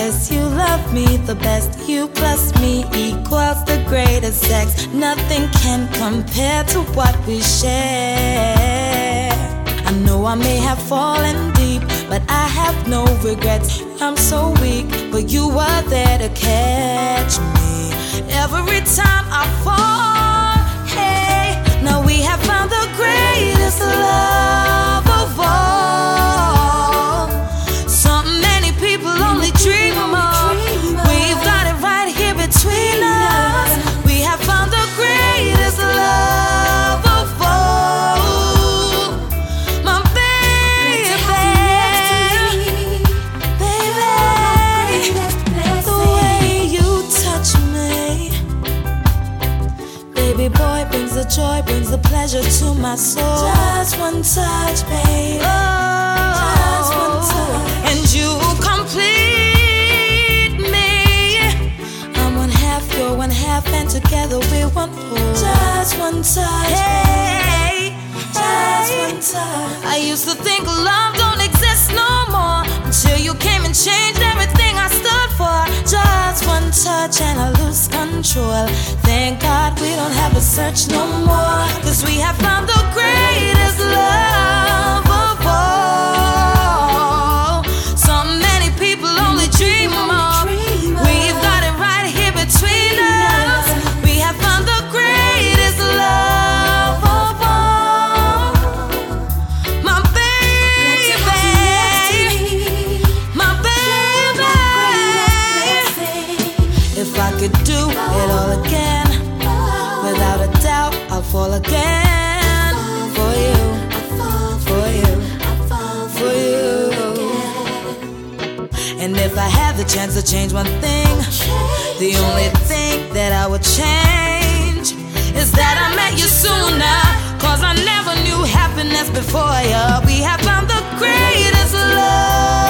Yes, you love me the best. You plus me equals the greatest sex. Nothing can compare to what we share. I know I may have fallen deep, but I have no regrets. I'm so weak, but you were there to catch me. Every time I fall, hey, now we have found the greatest love of all. Something many people only dream of. We've got it right here between us. We have found the greatest love of all. My baby, baby, the way you touch me, baby boy, brings the joy, brings the pleasure to my soul. Just one touch, baby. Just one touch. And you complete me. I'm one half, you're one half, and together we're one whole. Just one touch, hey, just one touch. I used to think love don't exist no more, until you came and changed everything I stood for. Just one touch and I lose control. Thank God we don't have to search no more, 'cause we have found the greatest love of all. Something many people only dream of. We've got it right here between us. We have found the greatest love of all. My baby, my baby. If I could do it all again, without a doubt I'll fall again for you, for you, for you. And if I had the chance to change one thing, the only thing that I would change is that I met you sooner, 'cause I never knew happiness before you. We have found the greatest love.